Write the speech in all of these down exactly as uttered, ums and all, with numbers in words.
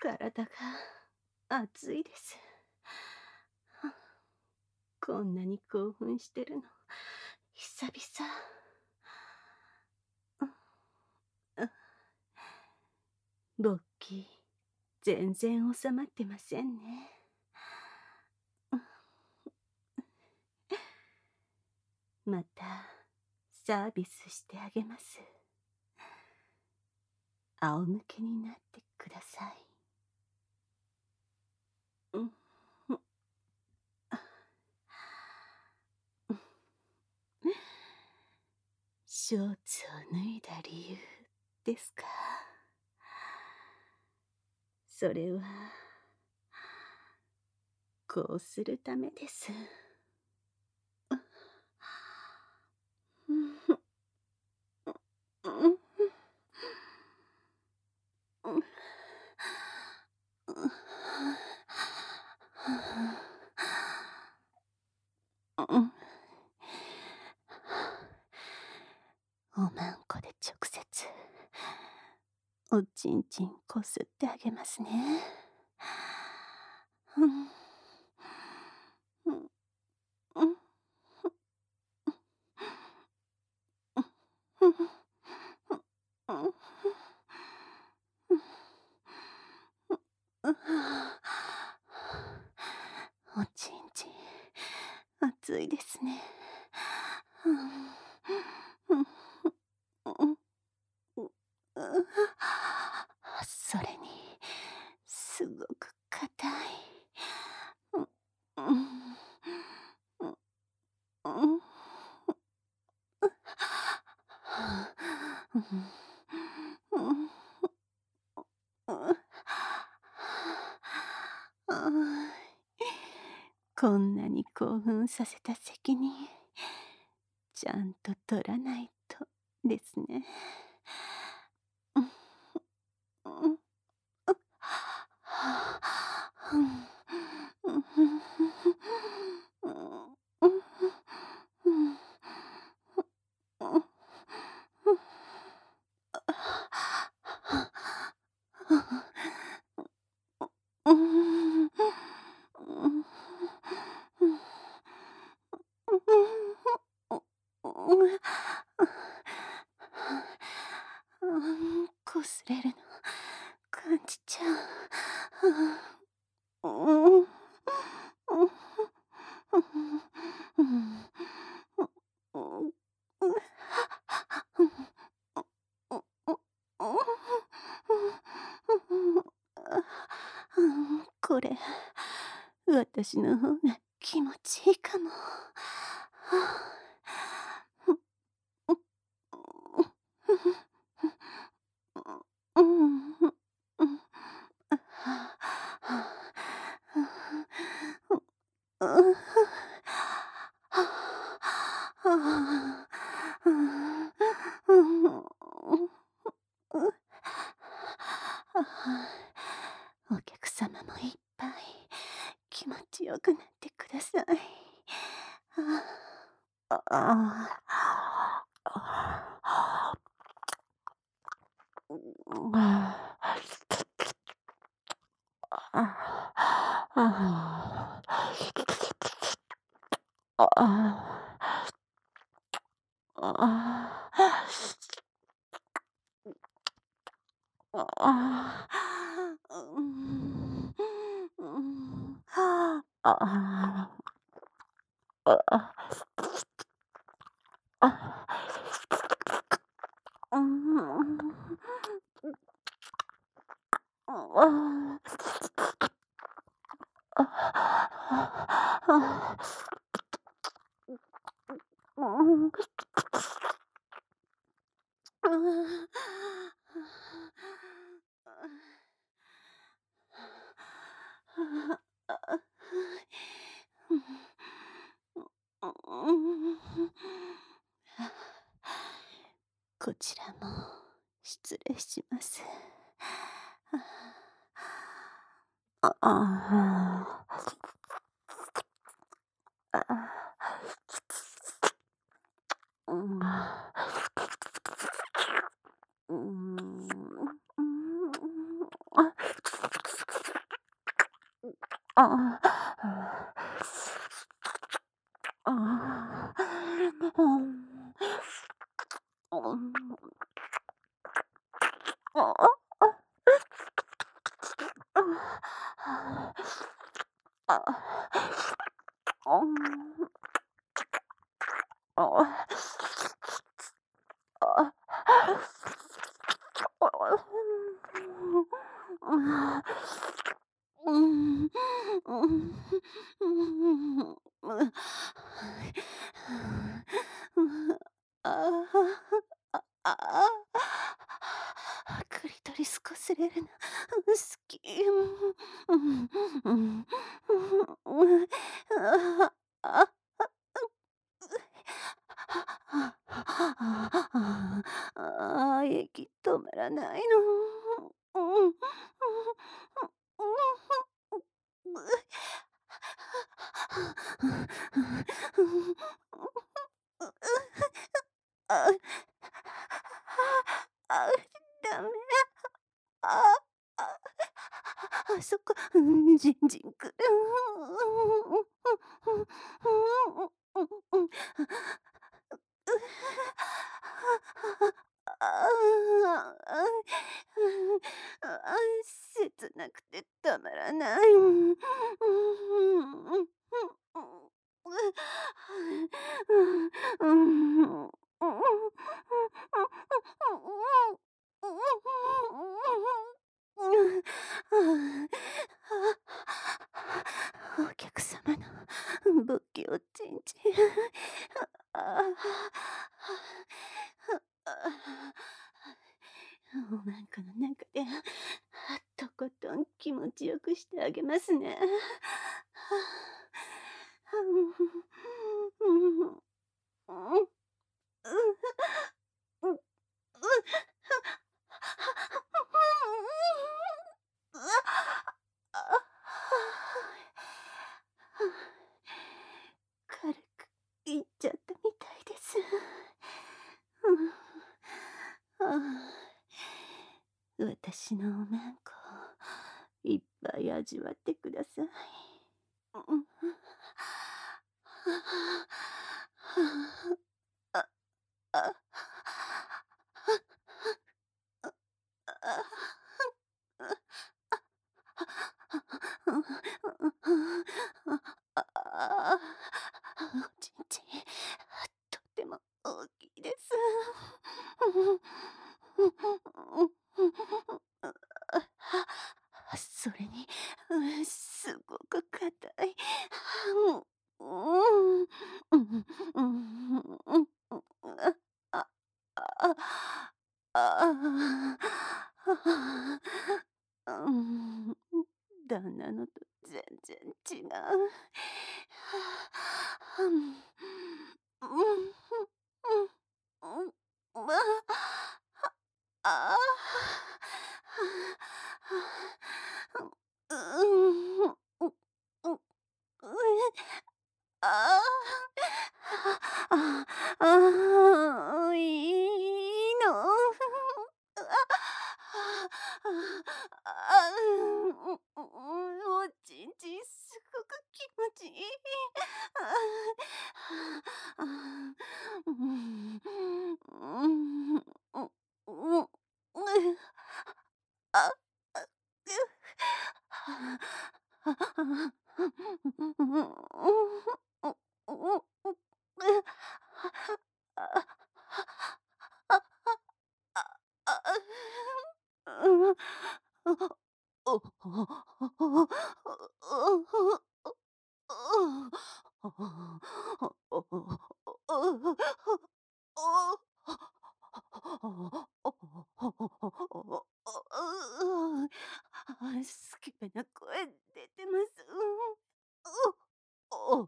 体が熱いです。こんなに興奮してるの久々。勃起全然収まってませんね。またサービスしてあげます。仰向けになってください。うんショーツを脱いだ理由ですか。それはこうするためです。おまんこで直接おちんちんこすってあげますね。おちんちん熱いですね。それにすごく硬い。こんなに興奮させた責任ちゃんと取らないとですね。こすれるの感じちゃう。これ私の方が気持ちいいかも。お客様もいっぱい気持ちよくなってください。ああこちらも失礼します。ああああ、ああ、うん。うん。ああ、あ。ああ。あ。うん。ああ。ああ。ああ、うん。うん。うん。うん。ああ、あ、ああ、クリトリスこすれるの、好き。うん、うん、うん、ああ、あ、あ、あああ、息止まらないの。うん、うん、あ、あ、ダメ。ああ、あ、そこ、うん、じんじんくる。ああ、あ、切なくてたまらない。お客様の仏教おちんちん。ああ。おまんこの中で、とことん気持ちよくしてあげますね。うん。うん。うん。うん。軽くいっちゃったみたいです。うん。ああ、私のおまんこ、いっぱい味わってください。うん。あ、あ、ああ、おちんちん、とっても大きいです。それに、うん、すごく硬い。うん。うん。うん。うん。あ、あ、ああ。うん。旦那のと全然違う。うん。うん。うん。うん。まあ、ああ。うん。うん。うん。うん。ああ。ああ、いいの。ああ、うん、おちんちんすごく気持ちいい。ああ、うん、うん、うん、うん、あ、スケベな声出てます。おお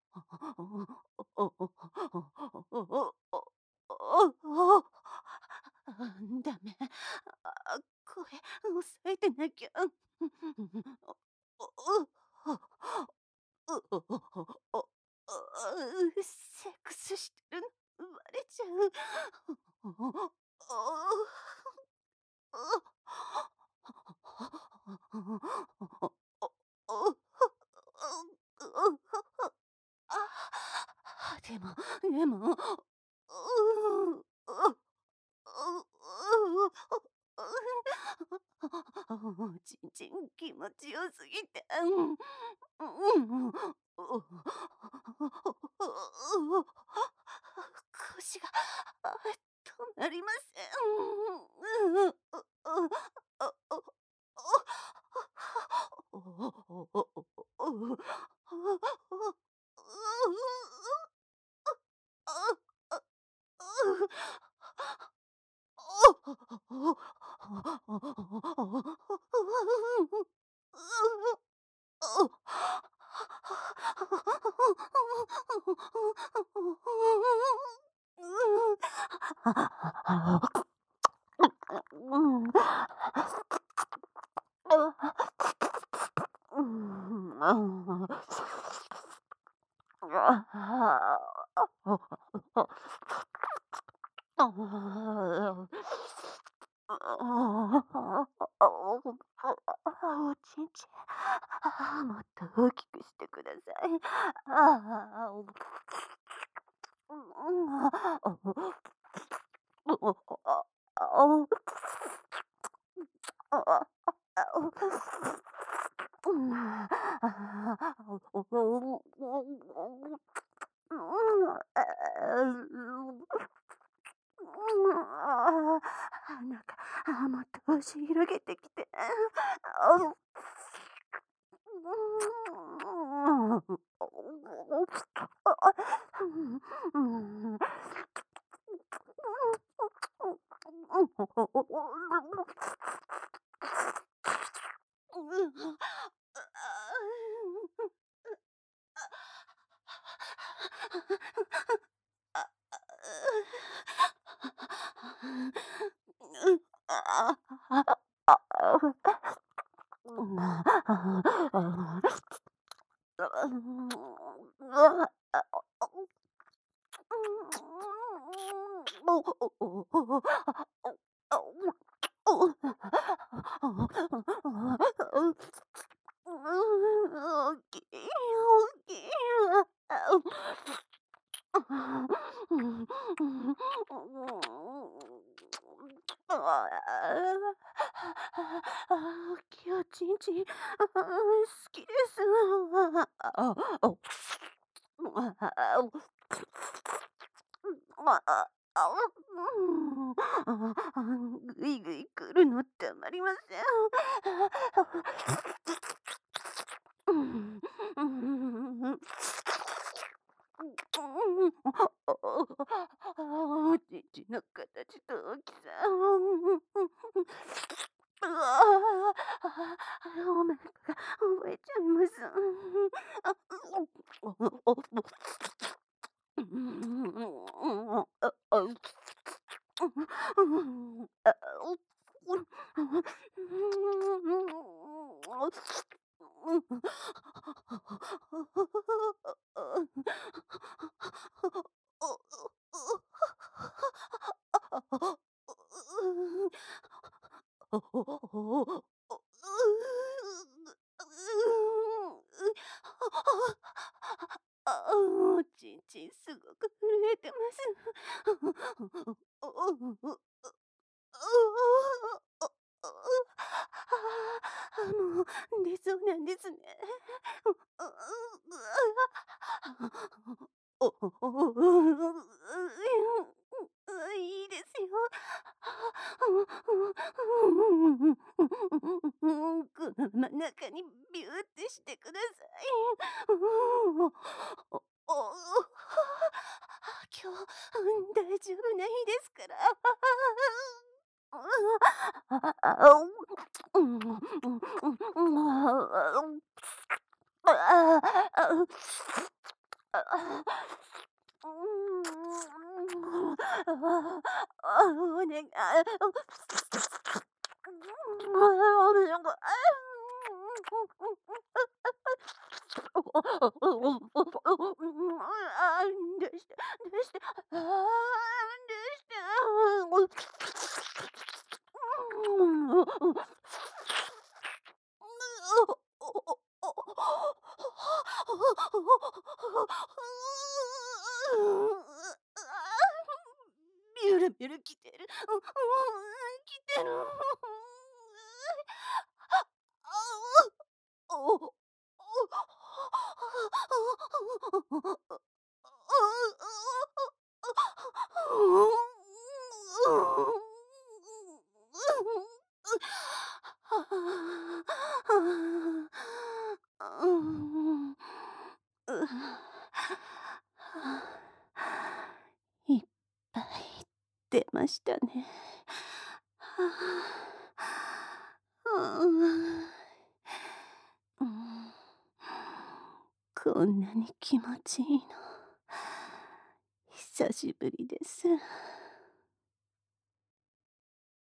ダメ。あ、声抑えてなきゃ。セックスしてるのバレちゃう。 ちんちん気持ちよすぎて、うん、うん、うん、腰があ止まりません。うん、うん、う、う、あ、あ、あ、おおおお、おちんちん、あもっと大きくしてください。ああ、お、うん、なんか、あ、もっと押し広げてきて。あ大きい、大きい。ああ、きよちんちん、あ好きです。ああ、ああ、あ、うん、ぐいぐい来るのたまりません。うん、うん。おちんちんの形と大きさ。うわあ、お腹が覚えちゃいます。あ、あ、あ、あ、おちんちんすごく震えてます。あ、もう出そうなんですね。おおおいいですよ。この真ん中にビューってしてください。おお今日大丈夫ないですから。お願い。あんどうして、どうして、ああ、どうして。ビュルビュル来てる。来てる。 いっぱい出ましたね。はあ、うん、うん、こんなに気持ちいいの久しぶりです。